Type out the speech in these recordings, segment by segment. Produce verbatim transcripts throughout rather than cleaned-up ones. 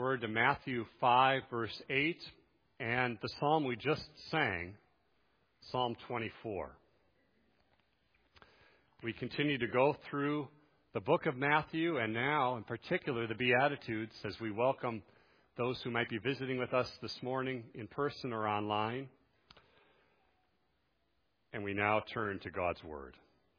Word to Matthew five, verse eight, and the psalm we just sang, Psalm twenty-four. We continue to go through the book of Matthew, and now, in particular, the Beatitudes, as we welcome those who might be visiting with us this morning in person or online. And we now turn to God's Word.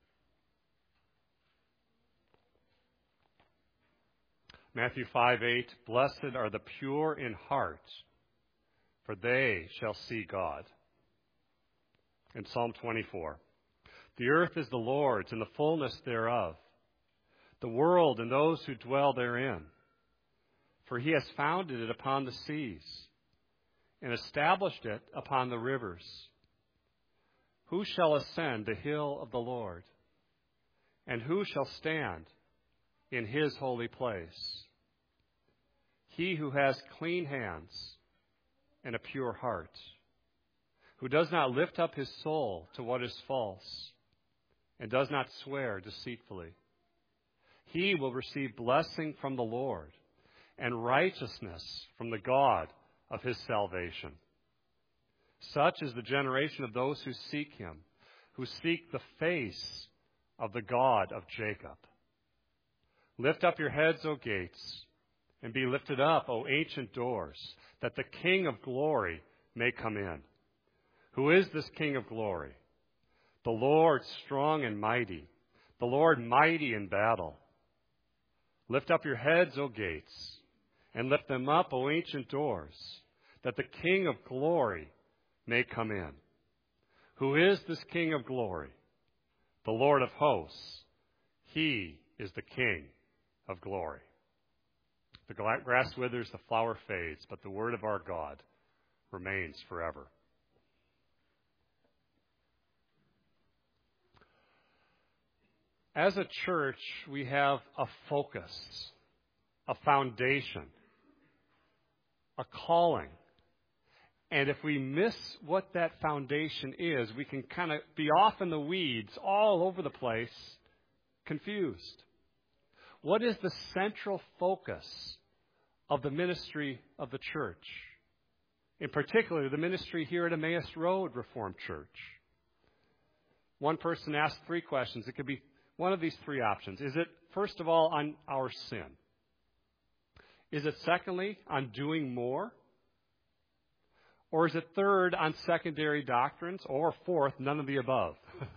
Matthew five eight, Blessed are the pure in heart, for they shall see God. And Psalm twenty-four, The earth is the Lord's and the fullness thereof, the world and those who dwell therein. For he has founded it upon the seas and established it upon the rivers. Who shall ascend the hill of the Lord? And who shall stand in his holy place? He who has clean hands and a pure heart, who does not lift up his soul to what is false, and does not swear deceitfully. He will receive blessing from the Lord, and righteousness from the God of his salvation. Such is the generation of those who seek him, who seek the face of the God of Jacob. Lift up your heads, O gates, and be lifted up, O ancient doors, that the King of glory may come in. Who is this King of glory? The Lord strong and mighty, the Lord mighty in battle. Lift up your heads, O gates, and lift them up, O ancient doors, that the King of glory may come in. Who is this King of glory? The Lord of hosts. He is the King of glory. The grass withers, the flower fades, but the word of our God remains forever. As a church, we have a focus, a foundation, a calling. And if we miss what that foundation is, we can kind of be off in the weeds, all over the place, confused. What is the central focus of the ministry of the church? In particular, the ministry here at Emmaus Road Reformed Church. One person asked three questions. It could be one of these three options. Is it, first of all, on our sin? Is it, secondly, on doing more? Or is it, third, on secondary doctrines? Or, fourth, none of the above?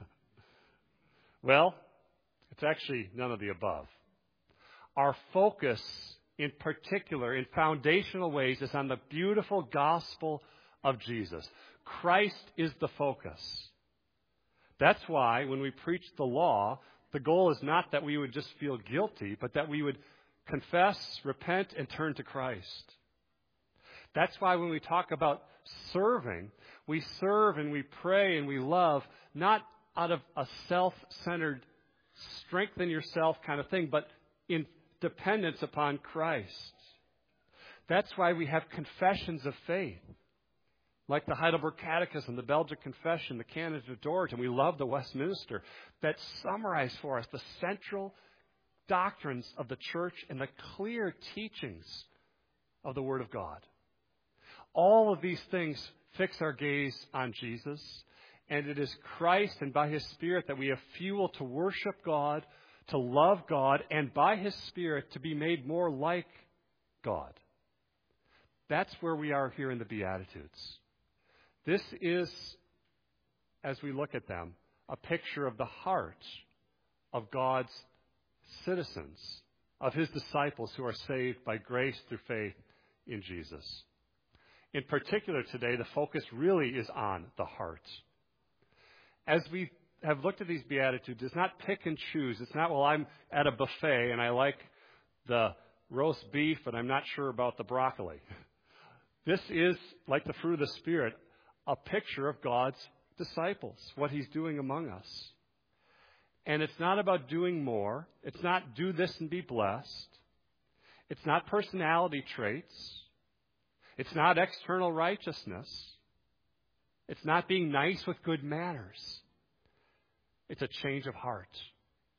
Well, it's actually none of the above. Our focus, in particular, in foundational ways, is on the beautiful gospel of Jesus. Christ is the focus. That's why when we preach the law, the goal is not that we would just feel guilty, but that we would confess, repent, and turn to Christ. That's why when we talk about serving, we serve and we pray and we love, not out of a self-centered, strengthen yourself kind of thing, but in dependence upon Christ. That's why we have confessions of faith, like the Heidelberg Catechism, the Belgic Confession, the Canons of Dort, and we love the Westminster, that summarize for us the central doctrines of the church and the clear teachings of the Word of God. All of these things fix our gaze on Jesus, and it is Christ and by His Spirit that we have fuel to worship God, to love God, and by His Spirit to be made more like God. That's where we are here in the Beatitudes. This is, as we look at them, a picture of the heart of God's citizens, of His disciples who are saved by grace through faith in Jesus. In particular today, the focus really is on the heart. As we have looked at these Beatitudes, it's not pick and choose. It's not, well, I'm at a buffet and I like the roast beef and I'm not sure about the broccoli. This is, like the fruit of the Spirit, a picture of God's disciples, what He's doing among us. And it's not about doing more. It's not do this and be blessed. It's not personality traits. It's not external righteousness. It's not being nice with good manners. It's a change of heart.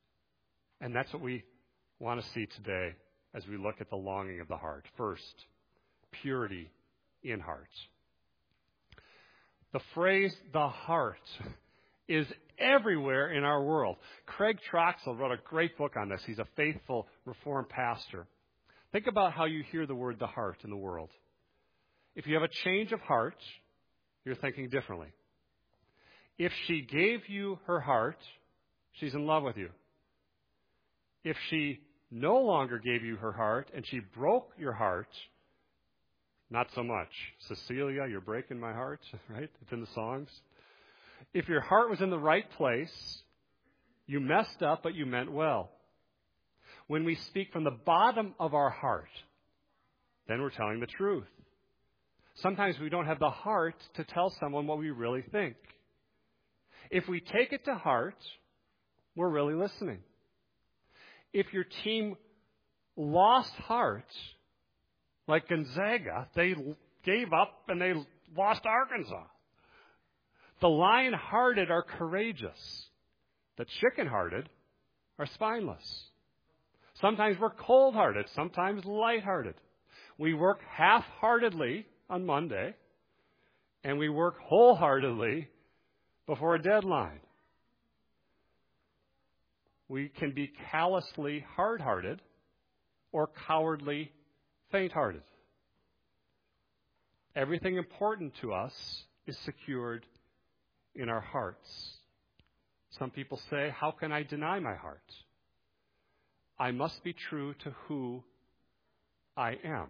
And that's what we want to see today as we look at the longing of the heart. First, purity in heart. The phrase, the heart, is everywhere in our world. Craig Troxel wrote a great book on this. He's a faithful Reformed pastor. Think about how you hear the word the heart in the world. If you have a change of heart, you're thinking differently. If she gave you her heart, she's in love with you. If she no longer gave you her heart and she broke your heart, not so much. Cecilia, you're breaking my heart, right? It's in the songs. If your heart was in the right place, you messed up, but you meant well. When we speak from the bottom of our heart, then we're telling the truth. Sometimes we don't have the heart to tell someone what we really think. If we take it to heart, we're really listening. If your team lost heart, like Gonzaga, they gave up and they lost Arkansas. The lion-hearted are courageous. The chicken-hearted are spineless. Sometimes we're cold-hearted, sometimes light-hearted. We work half-heartedly on Monday, and we work wholeheartedly before a deadline. We can be callously hard-hearted or cowardly faint-hearted. Everything important to us is secured in our hearts. Some people say, how can I deny my heart? I must be true to who I am.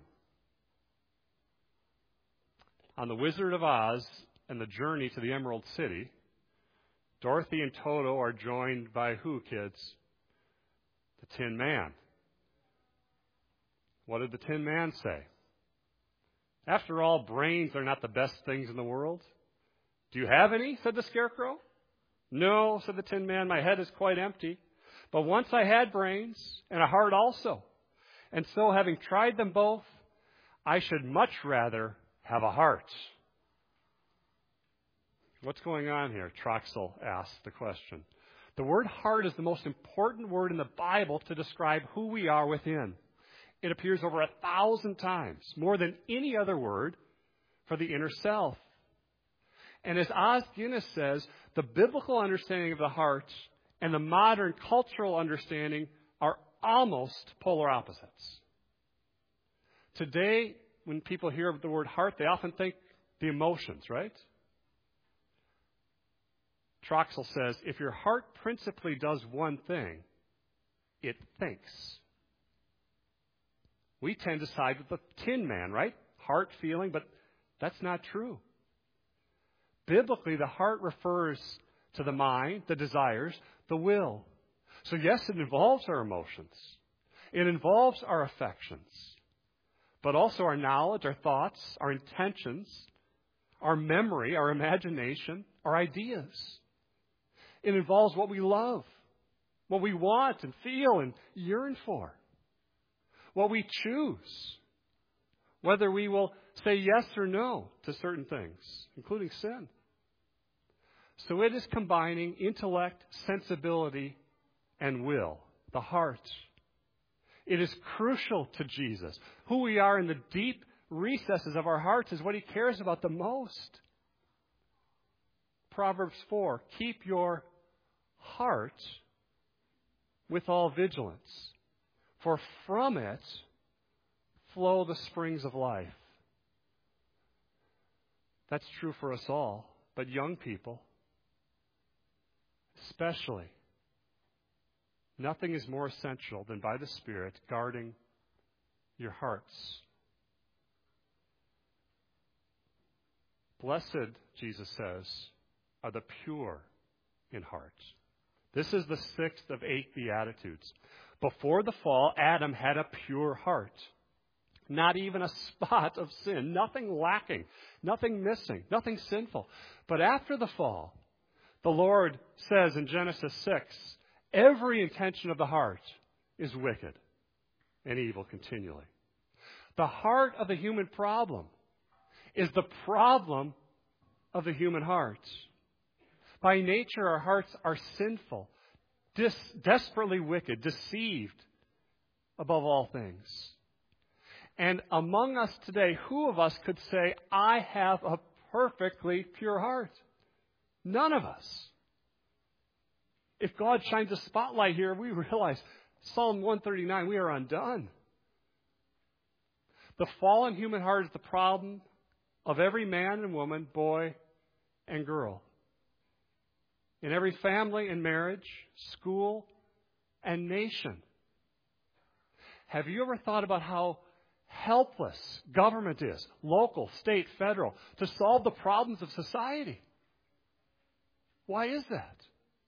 On The Wizard of Oz and the journey to the Emerald City, Dorothy and Toto are joined by who, kids? The Tin Man. What did the Tin Man say? After all, brains are not the best things in the world. Do you have any? Said the Scarecrow. No, said the Tin Man, my head is quite empty. But once I had brains and a heart also. And so, having tried them both, I should much rather have a heart. What's going on here? Troxel asked the question. The word heart is the most important word in the Bible to describe who we are within. It appears over a thousand times, more than any other word for the inner self. And as Os Guinness says, the biblical understanding of the heart and the modern cultural understanding are almost polar opposites. Today, when people hear the word heart, they often think the emotions, right? Troxel says, if your heart principally does one thing, it thinks. We tend to side with the Tin Man, right? Heart feeling, but that's not true. Biblically, the heart refers to the mind, the desires, the will. So yes, it involves our emotions. It involves our affections. But also our knowledge, our thoughts, our intentions, our memory, our imagination, our ideas. It involves what we love, what we want and feel and yearn for, what we choose, whether we will say yes or no to certain things, including sin. So it is combining intellect, sensibility, and will, the heart. It is crucial to Jesus. Who we are in the deep recesses of our hearts is what he cares about the most. Proverbs four, keep your heart with all vigilance, for from it flow the springs of life. That's true for us all, but young people especially. Nothing is more essential than by the Spirit guarding your hearts. Blessed, Jesus says, are the pure in heart. This is the sixth of eight Beatitudes. Before the fall, Adam had a pure heart. Not even a spot of sin, nothing lacking, nothing missing, nothing sinful. But after the fall, the Lord says in Genesis six, every intention of the heart is wicked and evil continually. The heart of the human problem is the problem of the human heart. By nature, our hearts are sinful, dis- desperately wicked, deceived above all things. And among us today, who of us could say, I have a perfectly pure heart? None of us. If God shines a spotlight here, we realize Psalm one thirty-nine, we are undone. The fallen human heart is the problem of every man and woman, boy and girl. In every family and marriage, school and nation. Have you ever thought about how helpless government is, local, state, federal, to solve the problems of society? Why is that?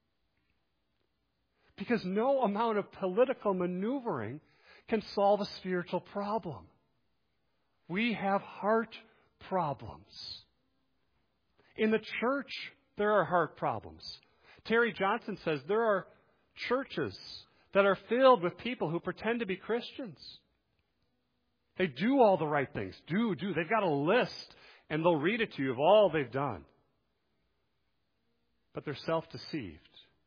Because no amount of political maneuvering can solve a spiritual problem. We have heart problems. In the church, there are heart problems. Terry Johnson says there are churches that are filled with people who pretend to be Christians. They do all the right things. Do, do. They've got a list, and they'll read it to you of all they've done. But they're self-deceived.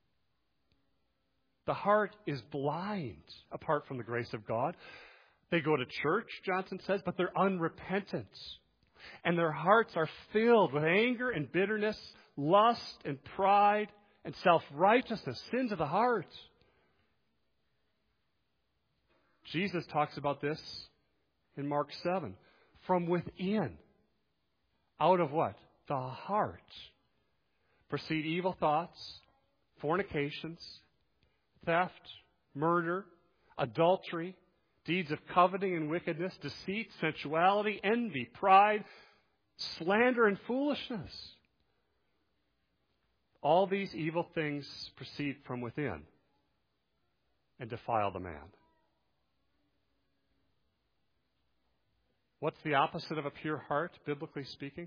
The heart is blind apart from the grace of God. They go to church, Johnson says, but they're unrepentant. And their hearts are filled with anger and bitterness, lust and pride and self-righteousness, sins of the heart. Jesus talks about this in Mark seven. From within, out of what? The heart, proceed evil thoughts, fornications, theft, murder, adultery, deeds of coveting and wickedness, deceit, sensuality, envy, pride, slander, and foolishness. All these evil things proceed from within and defile the man. What's the opposite of a pure heart, biblically speaking?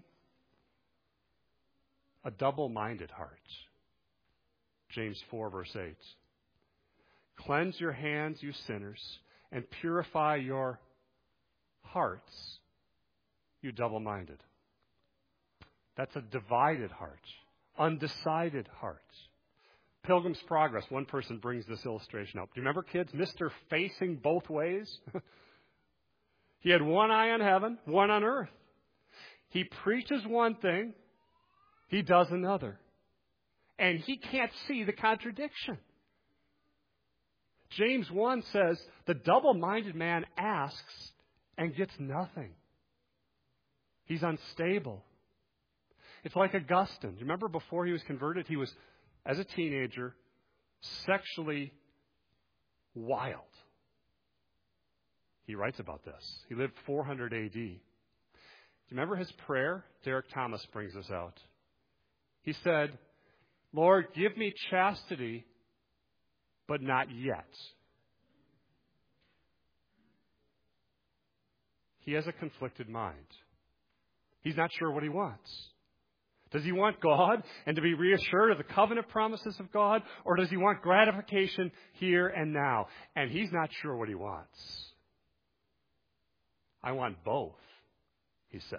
A double-minded heart. James four, verse eight. Cleanse your hands, you sinners, and purify your hearts, you double-minded. That's a divided heart, undecided heart. Pilgrim's Progress, one person brings this illustration up. Do you remember, kids, Mister Facing Both Ways? He had one eye on heaven, one on earth. He preaches one thing, he does another. And he can't see the contradiction. James one says, the double-minded man asks and gets nothing. He's unstable. It's like Augustine. Do you remember before he was converted, he was, as a teenager, sexually wild. He writes about this. He lived four hundred A D. Do you remember his prayer? Derek Thomas brings this out. He said, Lord, give me chastity, but not yet. He has a conflicted mind. He's not sure what he wants. Does he want God and to be reassured of the covenant promises of God? Or does he want gratification here and now? And he's not sure what he wants. I want both, he says.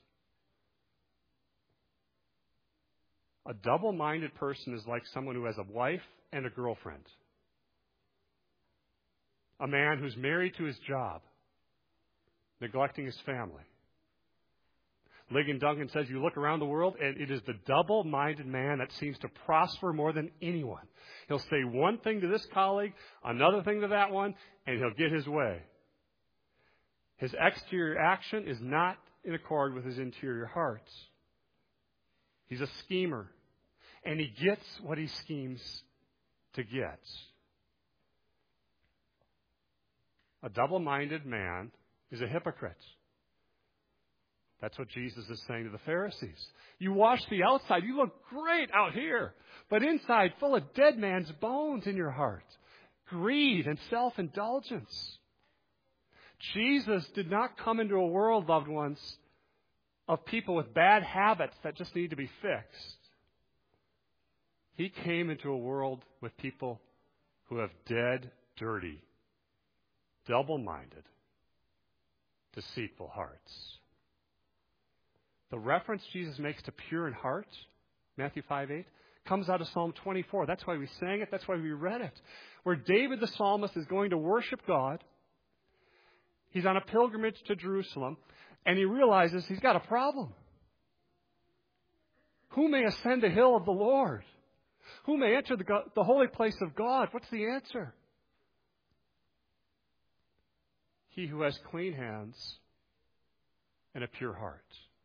A double-minded person is like someone who has a wife and a girlfriend. A man who's married to his job, neglecting his family. Ligon Duncan says you look around the world and it is the double-minded man that seems to prosper more than anyone. He'll say one thing to this colleague, another thing to that one, and he'll get his way. His exterior action is not in accord with his interior heart. He's a schemer, and he gets what he schemes to get. A double-minded man is a hypocrite. That's what Jesus is saying to the Pharisees. You wash the outside, you look great out here, but inside full of dead man's bones in your heart. Greed and self-indulgence. Jesus did not come into a world, loved ones, of people with bad habits that just need to be fixed. He came into a world with people who have dead, dirty, double-minded, deceitful hearts. The reference Jesus makes to pure in heart, Matthew five eight, comes out of Psalm twenty-four. That's why we sang it. That's why we read it. Where David the psalmist is going to worship God. He's on a pilgrimage to Jerusalem, and he realizes he's got a problem. Who may ascend the hill of the Lord? Who may enter the, go- the holy place of God? What's the answer? He who has clean hands and a pure heart.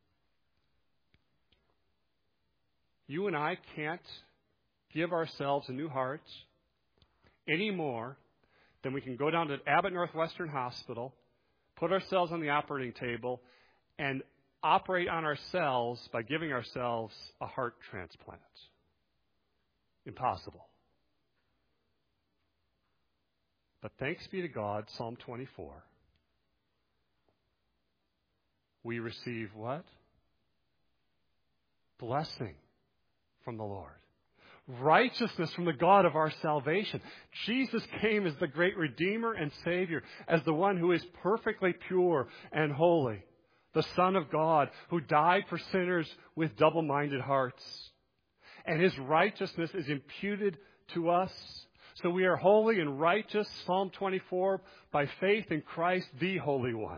You and I can't give ourselves a new heart any more than we can go down to Abbott Northwestern Hospital, put ourselves on the operating table, and operate on ourselves by giving ourselves a heart transplant. Impossible. But thanks be to God, Psalm twenty-four. We receive what? Blessing from the Lord. Righteousness from the God of our salvation. Jesus came as the great Redeemer and Savior, as the one who is perfectly pure and holy. The Son of God who died for sinners with double-minded hearts. And His righteousness is imputed to us. So we are holy and righteous, Psalm twenty-four, by faith in Christ, the Holy One.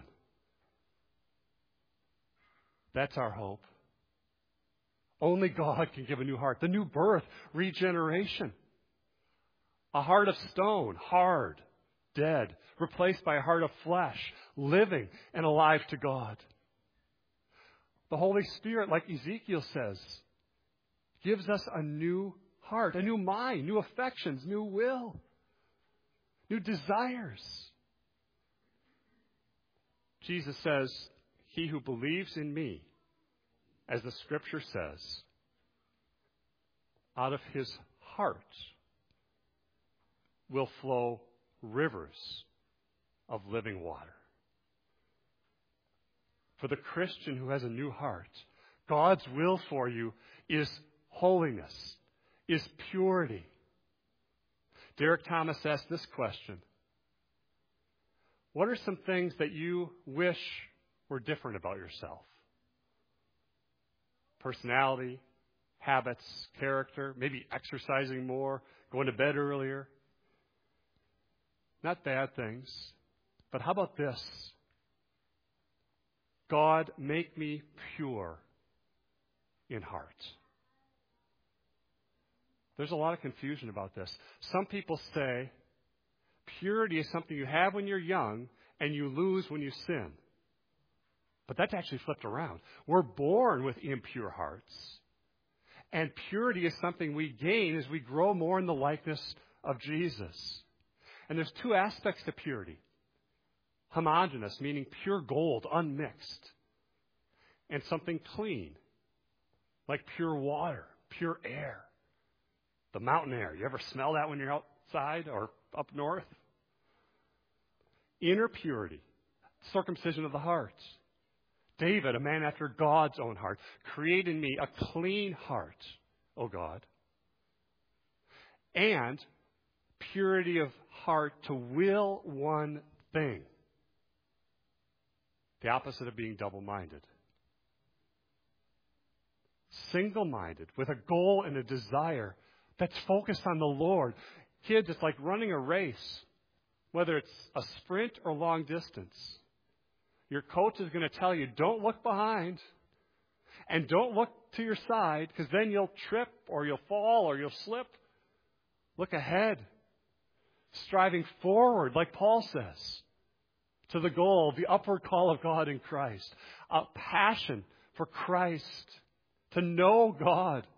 That's our hope. Only God can give a new heart. The new birth, regeneration. A heart of stone, hard, dead, replaced by a heart of flesh, living and alive to God. The Holy Spirit, like Ezekiel says, gives us a new heart, a new mind, new affections, new will, new desires. Jesus says, he who believes in me, as the Scripture says, out of his heart will flow rivers of living water. For the Christian who has a new heart, God's will for you is holiness, is purity. Derek Thomas asked this question: what are some things that you wish were different about yourself? Personality, habits, character, maybe exercising more, going to bed earlier. Not bad things. But how about this? God, make me pure in heart. There's a lot of confusion about this. Some people say purity is something you have when you're young and you lose when you sin. But that's actually flipped around. We're born with impure hearts. And purity is something we gain as we grow more in the likeness of Jesus. And there's two aspects to purity. Homogeneous, meaning pure gold, unmixed. And something clean, like pure water, pure air. The mountain air. You ever smell that when you're outside or up north? Inner purity, circumcision of the heart. David, a man after God's own heart, create in me a clean heart, O God. And purity of heart to will one thing. The opposite of being double-minded. Single-minded, with a goal and a desire that's focused on the Lord. Kids, it's like running a race, whether it's a sprint or long distance. Your coach is going to tell you, don't look behind and don't look to your side, because then you'll trip or you'll fall or you'll slip. Look ahead, striving forward, like Paul says, to the goal, the upward call of God in Christ. A passion for Christ, to know God.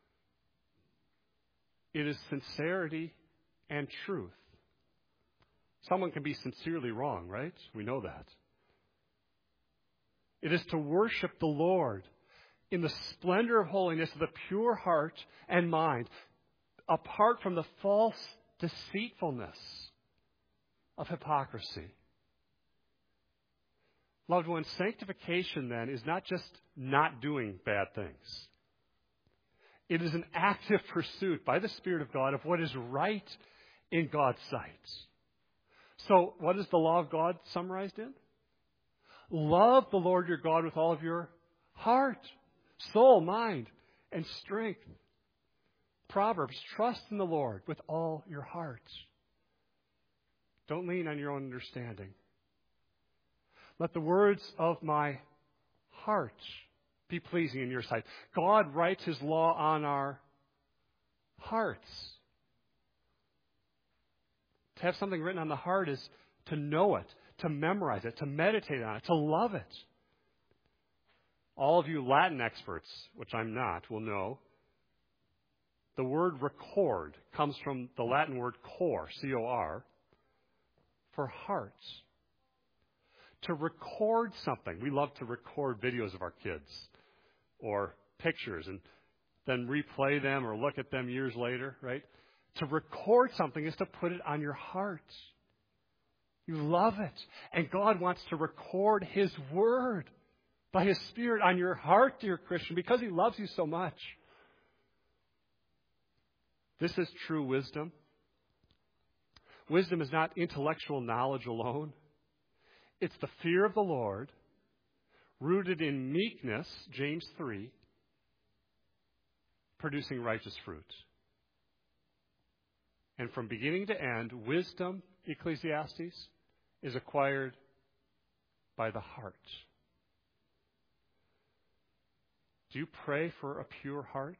It is sincerity and truth. Someone can be sincerely wrong, right? We know that. It is to worship the Lord in the splendor of holiness with a pure heart and mind, apart from the false deceitfulness of hypocrisy. Loved ones, sanctification then is not just not doing bad things. It is an active pursuit by the Spirit of God of what is right in God's sight. So, what is the law of God summarized in? Love the Lord your God with all of your heart, soul, mind, and strength. Proverbs, trust in the Lord with all your heart. Don't lean on your own understanding. Let the words of my heart be pleasing in your sight. God writes His law on our hearts. To have something written on the heart is to know it, to memorize it, to meditate on it, to love it. All of you Latin experts, which I'm not, will know the word record comes from the Latin word cor, C O R, for hearts. To record something. We love to record videos of our kids or pictures and then replay them or look at them years later, right? To record something is to put it on your heart. You love it. And God wants to record His Word by His Spirit on your heart, dear Christian, because He loves you so much. This is true wisdom. Wisdom is not intellectual knowledge alone. It's the fear of the Lord, rooted in meekness, James three, producing righteous fruit. And from beginning to end, wisdom, Ecclesiastes, is acquired by the heart. Do you pray for a pure heart?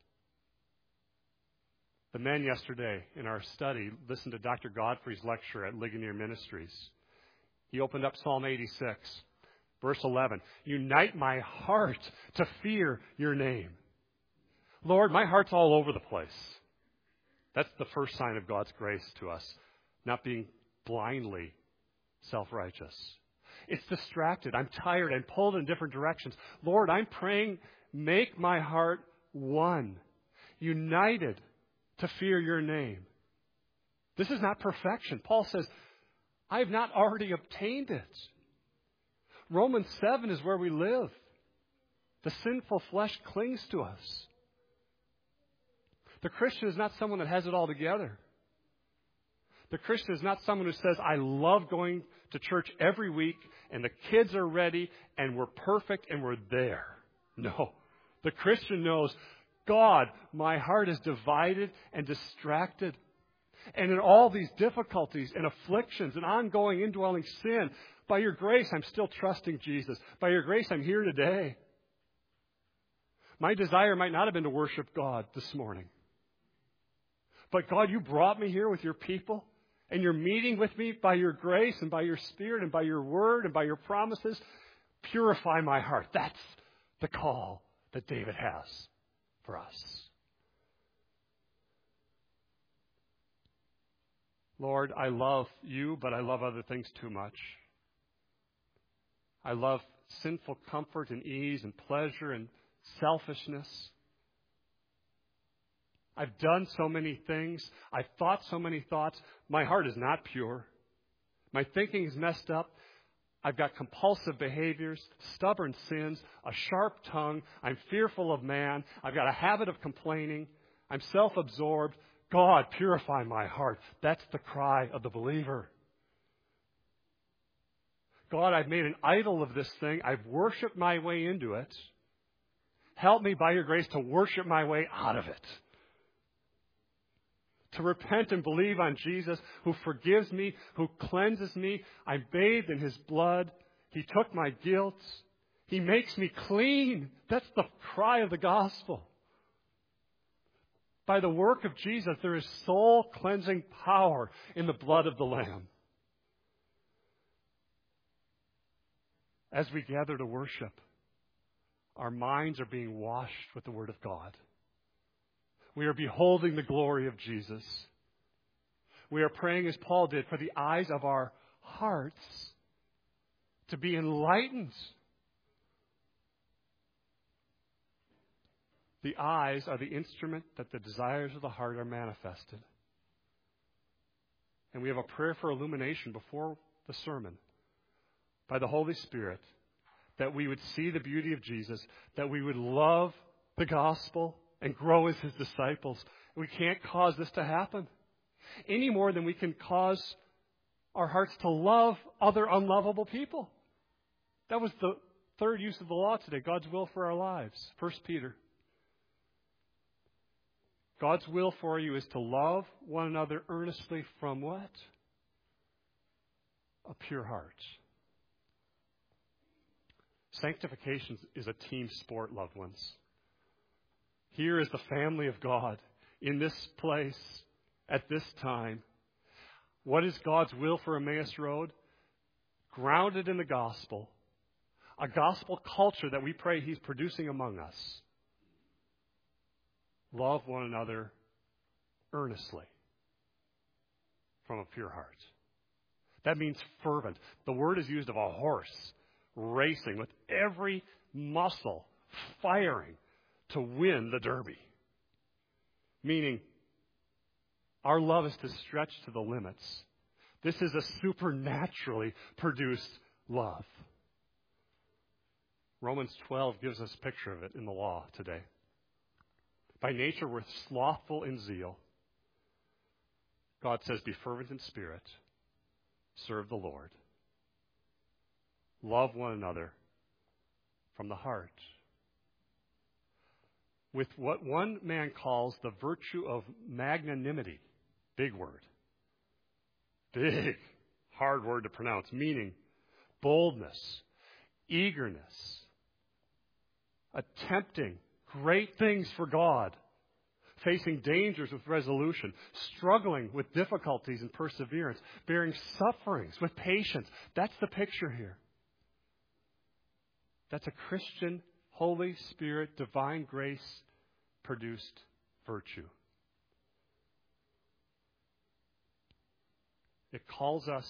The men yesterday in our study listened to Doctor Godfrey's lecture at Ligonier Ministries. He opened up Psalm eighty-six, verse eleven. Unite my heart to fear your name. Lord, my heart's all over the place. That's the first sign of God's grace to us, not being blindly self-righteous. It's distracted. I'm tired. I'm pulled in different directions. Lord, I'm praying, make my heart one, united to fear your name. This is not perfection. Paul says, I have not already obtained it. Romans seven is where we live. The sinful flesh clings to us. The Christian is not someone that has it all together. The Christian is not someone who says, I love going to church every week and the kids are ready and we're perfect and we're there. No. The Christian knows, God, my heart is divided and distracted. And in all these difficulties and afflictions and ongoing indwelling sin, by your grace, I'm still trusting Jesus. By your grace, I'm here today. My desire might not have been to worship God this morning. But God, you brought me here with your people, and you're meeting with me by your grace and by your Spirit and by your word and by your promises. Purify my heart. That's the call that David has for us. Lord, I love you, but I love other things too much. I love sinful comfort and ease and pleasure and selfishness. I've done so many things. I've thought so many thoughts. My heart is not pure. My thinking is messed up. I've got compulsive behaviors, stubborn sins, a sharp tongue. I'm fearful of man. I've got a habit of complaining. I'm self-absorbed. God, purify my heart. That's the cry of the believer. God, I've made an idol of this thing. I've worshiped my way into it. Help me by your grace to worship my way out of it. To repent and believe on Jesus, who forgives me, who cleanses me. I'm bathed in His blood. He took my guilt. He makes me clean. That's the cry of the gospel. By the work of Jesus, there is soul-cleansing power in the blood of the Lamb. As we gather to worship, our minds are being washed with the Word of God. We are beholding the glory of Jesus. We are praying as Paul did for the eyes of our hearts to be enlightened. The eyes are the instrument that the desires of the heart are manifested. And we have a prayer for illumination before the sermon by the Holy Spirit, that we would see the beauty of Jesus, that we would love the gospel and grow as His disciples. We can't cause this to happen any more than we can cause our hearts to love other unlovable people. That was the third use of the law today, God's will for our lives. First Peter. God's will for you is to love one another earnestly from what? A pure heart. Sanctification is a team sport, loved ones. Here is the family of God in this place at this time. What is God's will for Emmaus Road? Grounded in the gospel. A gospel culture that we pray He's producing among us. Love one another earnestly from a pure heart. That means fervent. The word is used of a horse racing with every muscle firing to win the Derby. Meaning, our love is to stretch to the limits. This is a supernaturally produced love. Romans twelve gives us a picture of it in the law today. By nature, we're slothful in zeal. God says, be fervent in spirit. Serve the Lord. Love one another from the heart. With what one man calls the virtue of magnanimity. Big word. Big, hard word to pronounce. Meaning boldness, eagerness, attempting great things for God, facing dangers with resolution, struggling with difficulties and perseverance, bearing sufferings with patience. That's the picture here. That's a Christian, Holy Spirit, divine grace produced virtue. It calls us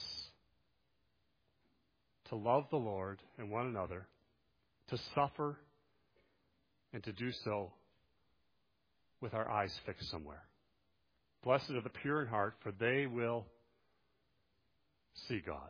to love the Lord and one another, to suffer, and to do so with our eyes fixed somewhere. Blessed are the pure in heart, for they will see God.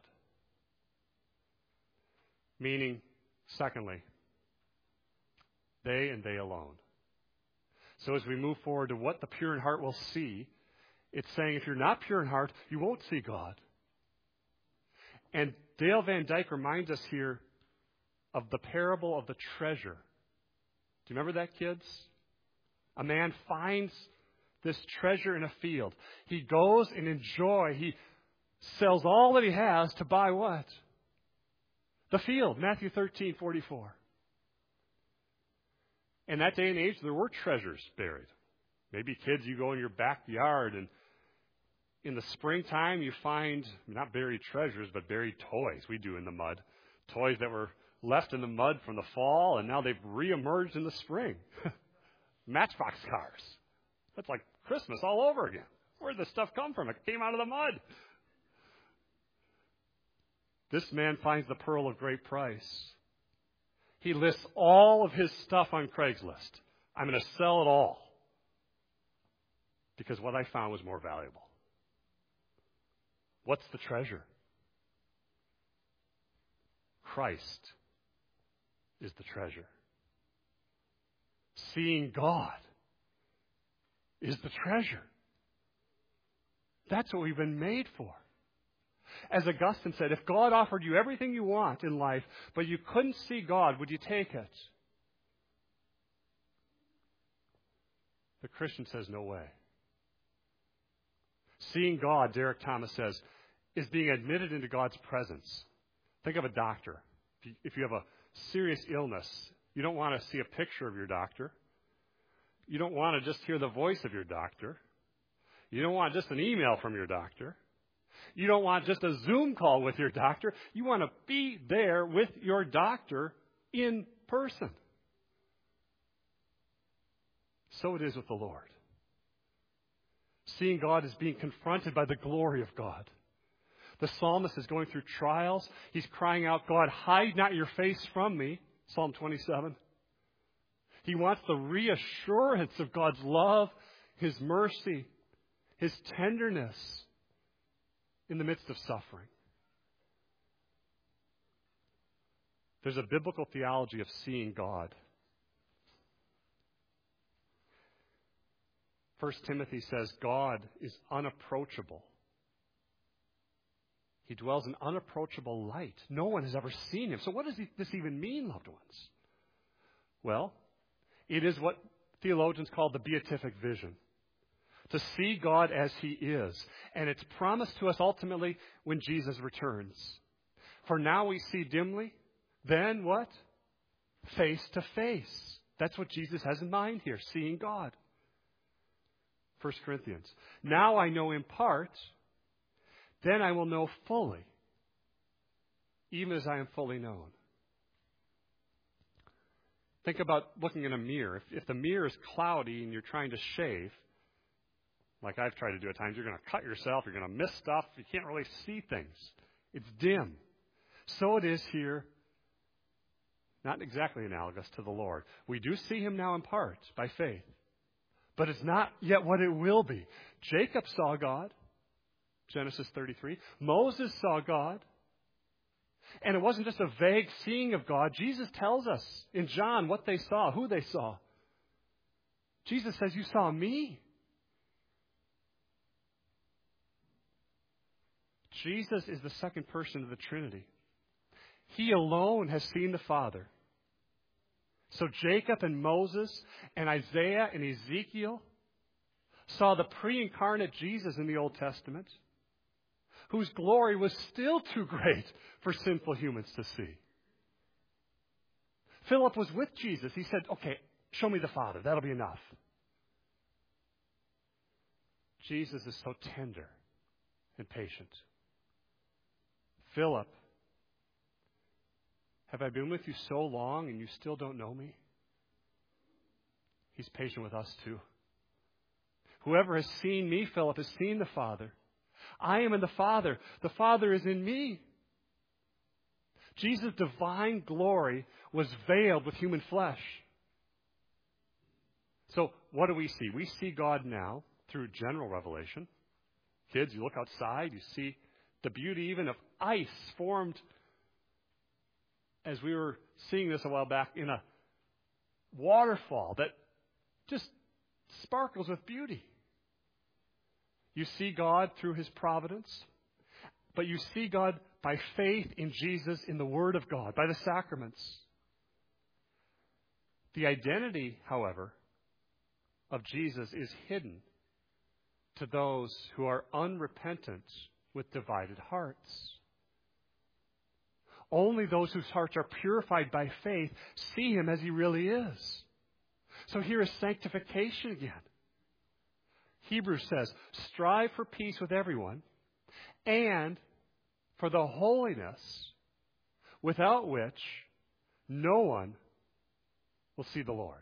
Meaning, secondly, they and they alone. So as we move forward to what the pure in heart will see, it's saying if you're not pure in heart, you won't see God. And Dale Van Dyke reminds us here of the parable of the treasure. Do you remember that, kids? A man finds this treasure in a field. He goes and in joy, he sells all that he has to buy what? The field, Matthew thirteen forty-four. In that day and age, there were treasures buried. Maybe, kids, you go in your backyard and in the springtime you find not buried treasures, but buried toys. We do in the mud. Toys that were left in the mud from the fall, and now they've reemerged in the spring. Matchbox cars. That's like Christmas all over again. Where'd this stuff come from? It came out of the mud. This man finds the pearl of great price. He lists all of his stuff on Craigslist. I'm going to sell it all because what I found was more valuable. What's the treasure? Christ is the treasure. Seeing God is the treasure. That's what we've been made for. As Augustine said, if God offered you everything you want in life, but you couldn't see God, would you take it? The Christian says, no way. Seeing God, Derek Thomas says, is being admitted into God's presence. Think of a doctor. If you, if you have a serious illness, you don't want to see a picture of your doctor. You don't want to just hear the voice of your doctor. You don't want just an email from your doctor. You don't want just a Zoom call with your doctor. You want to be there with your doctor in person. So it is with the Lord. Seeing God is being confronted by the glory of God. The psalmist is going through trials. He's crying out, God, hide not your face from me. Psalm twenty-seven. He wants the reassurance of God's love, His mercy, His tenderness in the midst of suffering. There's a biblical theology of seeing God. First Timothy says God is unapproachable. He dwells in unapproachable light. No one has ever seen Him. So what does this even mean, loved ones? Well, it is what theologians call the beatific vision. To see God as He is. And it's promised to us ultimately when Jesus returns. For now we see dimly. Then what? face to face. That's what Jesus has in mind here, seeing God. First Corinthians. Now I know in part, then I will know fully, even as I am fully known. Think about looking in a mirror. If, if the mirror is cloudy and you're trying to shave, like I've tried to do at times, you're going to cut yourself, you're going to miss stuff, you can't really see things. It's dim. So it is here, not exactly analogous to the Lord. We do see him now in part by faith, but it's not yet what it will be. Jacob saw God, Genesis thirty-three. Moses saw God. And it wasn't just a vague seeing of God. Jesus tells us in John what they saw, who they saw. Jesus says, you saw me. Jesus is the second person of the Trinity. He alone has seen the Father. So Jacob and Moses and Isaiah and Ezekiel saw the pre-incarnate Jesus in the Old Testament, whose glory was still too great for sinful humans to see. Philip was with Jesus. He said, okay, show me the Father. That'll be enough. Jesus is so tender and patient. Philip, have I been with you so long and you still don't know me? He's patient with us too. Whoever has seen me, Philip, has seen the Father. I am in the Father. The Father is in me. Jesus' divine glory was veiled with human flesh. So what do we see? We see God now through general revelation. Kids, you look outside, you see the beauty even of ice formed, as we were seeing this a while back, in a waterfall that just sparkles with beauty. You see God through his providence, but you see God by faith in Jesus, in the Word of God, by the sacraments. The identity, however, of Jesus is hidden to those who are unrepentant with divided hearts. Only those whose hearts are purified by faith see him as he really is. So here is sanctification again. Hebrews says, strive for peace with everyone and for the holiness without which no one will see the Lord.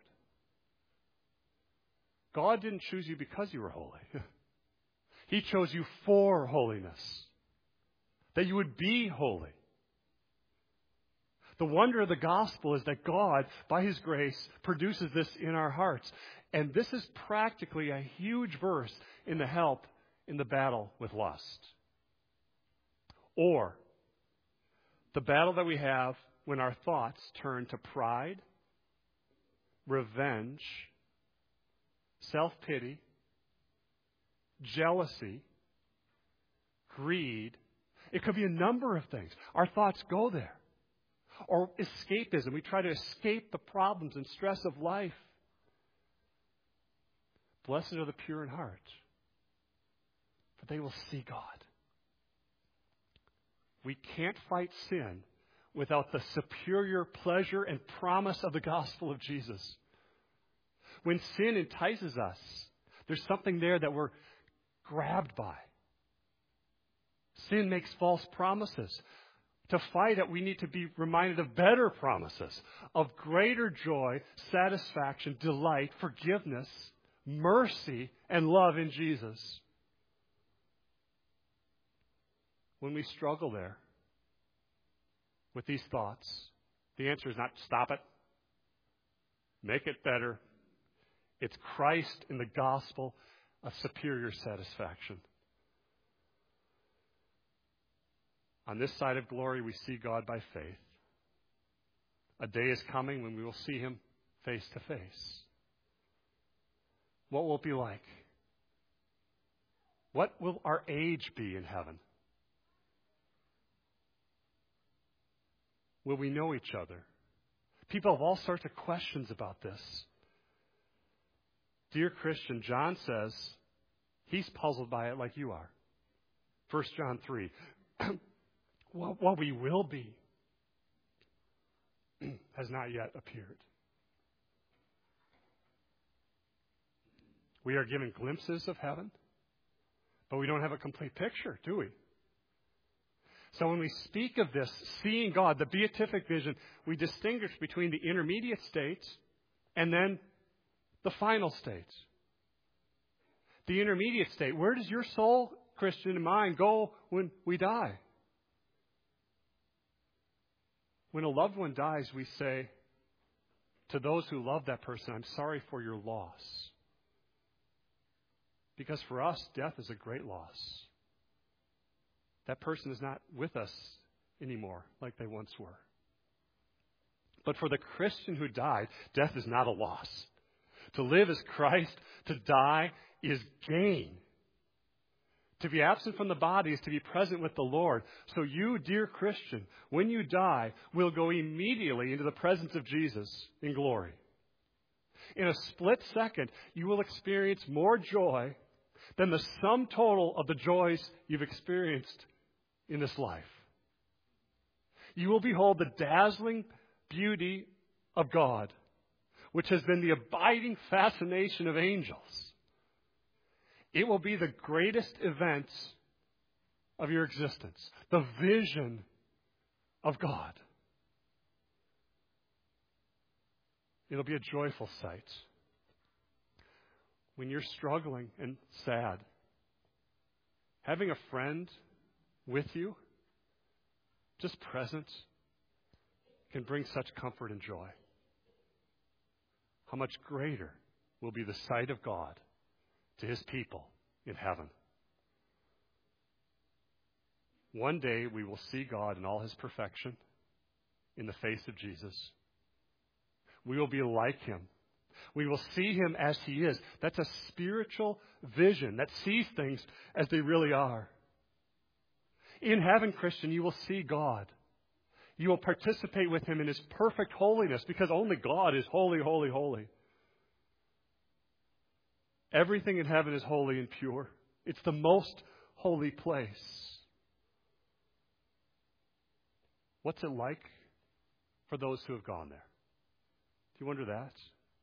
God didn't choose you because you were holy. He chose you for holiness, that you would be holy. The wonder of the gospel is that God, by his grace, produces this in our hearts. And this is practically a huge verse in the help in the battle with lust. Or the battle that we have when our thoughts turn to pride, revenge, self-pity, jealousy, greed. It could be a number of things. Our thoughts go there. Or escapism. We try to escape the problems and stress of life. Blessed are the pure in heart, for they will see God. We can't fight sin without the superior pleasure and promise of the gospel of Jesus. When sin entices us, there's something there that we're grabbed by. Sin makes false promises. To fight it, we need to be reminded of better promises, of greater joy, satisfaction, delight, forgiveness, mercy, and love in Jesus. When we struggle there with these thoughts, the answer is not stop it, make it better. It's Christ in the gospel, a superior satisfaction. On this side of glory, we see God by faith. A day is coming when we will see him face to face. What will it be like? What will our age be in heaven? Will we know each other? People have all sorts of questions about this. Dear Christian, John says he's puzzled by it like you are. First John three. What we will be. has not yet appeared. We are given glimpses of heaven, but we don't have a complete picture, do we? So when we speak of this, seeing God, the beatific vision, we distinguish between the intermediate states and then the final states. The intermediate state, where does your soul, Christian, and mine go when we die? When a loved one dies, we say to those who love that person, I'm sorry for your loss. Because for us, death is a great loss. That person is not with us anymore like they once were. But for the Christian who died, death is not a loss. To live is Christ, to die is gain. To be absent from the body is to be present with the Lord. So you, dear Christian, when you die, will go immediately into the presence of Jesus in glory. In a split second, you will experience more joy than the sum total of the joys you've experienced in this life. You will behold the dazzling beauty of God, which has been the abiding fascination of angels. It will be the greatest event of your existence, the vision of God. It'll be a joyful sight. When you're struggling and sad, having a friend with you, just present, can bring such comfort and joy. How much greater will be the sight of God to His people in heaven. One day we will see God in all His perfection in the face of Jesus. We will be like Him. We will see Him as He is. That's a spiritual vision that sees things as they really are. In heaven, Christian, you will see God. You will participate with Him in His perfect holiness because only God is holy, holy, holy. Everything in heaven is holy and pure. It's the most holy place. What's it like for those who have gone there? Do you wonder that?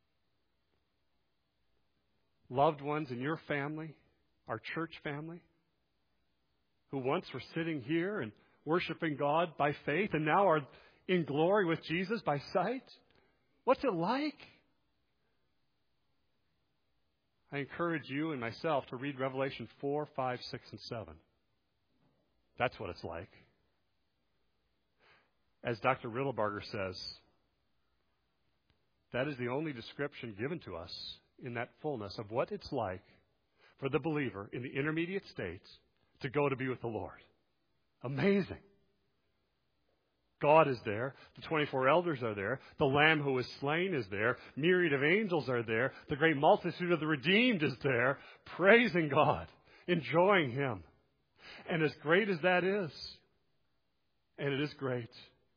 Loved ones in your family, our church family, who once were sitting here and worshiping God by faith and now are in glory with Jesus by sight. What's it like? I encourage you and myself to read Revelation four, five, six, and seven. That's what it's like. As Doctor Riddlebarger says, that is the only description given to us in that fullness of what it's like for the believer in the intermediate state to go to be with the Lord. Amazing. God is there. The twenty-four elders are there. The Lamb who was slain is there. Myriad of angels are there. The great multitude of the redeemed is there, praising God, enjoying Him. And as great as that is, and it is great,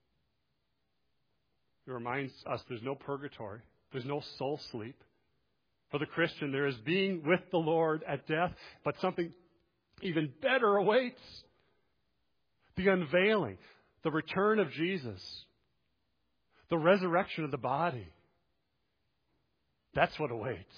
it reminds us there's no purgatory. There's no soul sleep. For the Christian, there is being with the Lord at death, but something even better awaits. The unveiling, the return of Jesus, the resurrection of the body. That's what awaits.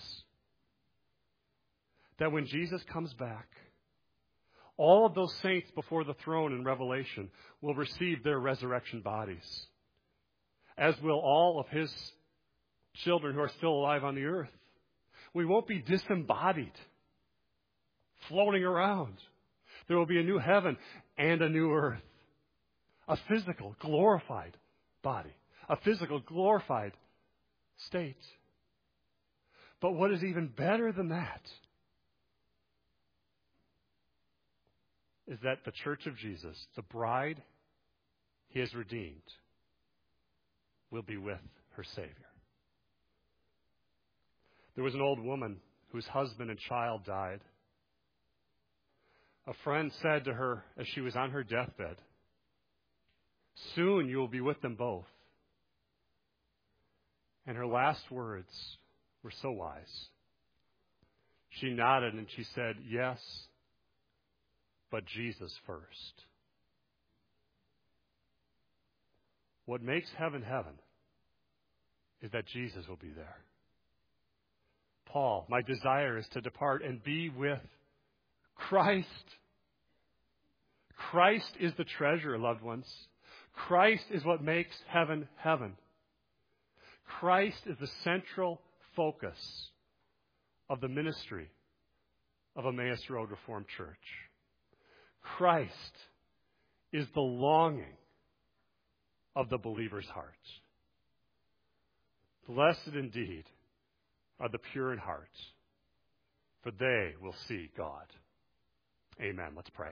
That when Jesus comes back, all of those saints before the throne in Revelation will receive their resurrection bodies, as will all of His children who are still alive on the earth. We won't be disembodied, floating around. There will be a new heaven and a new earth. A physical, glorified body. A physical, glorified state. But what is even better than that is that the church of Jesus, the bride He has redeemed, will be with her Savior. There was an old woman whose husband and child died. A friend said to her as she was on her deathbed, "Soon you will be with them both." And her last words were so wise. She nodded and she said, "Yes, but Jesus first." What makes heaven heaven is that Jesus will be there. Paul, my desire is to depart and be with Christ. Christ is the treasure, loved ones. Christ is what makes heaven heaven. Christ is the central focus of the ministry of Emmaus Road Reformed Church. Christ is the longing of the believer's heart. Blessed indeed are the pure in heart, for they will see God. Amen. Let's pray.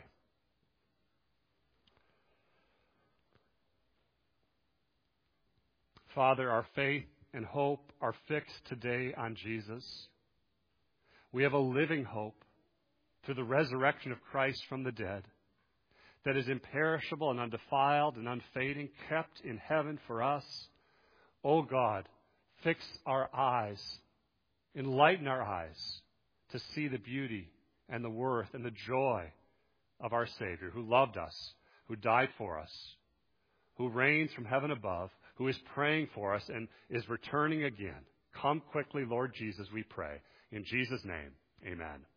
Father, our faith and hope are fixed today on Jesus. We have a living hope through the resurrection of Christ from the dead that is imperishable and undefiled and unfading, kept in heaven for us. O God, fix our eyes, enlighten our eyes to see the beauty and the worth and the joy of our Savior, who loved us, who died for us, who reigns from heaven above, who is praying for us and is returning again. Come quickly, Lord Jesus, we pray. In Jesus' name, amen.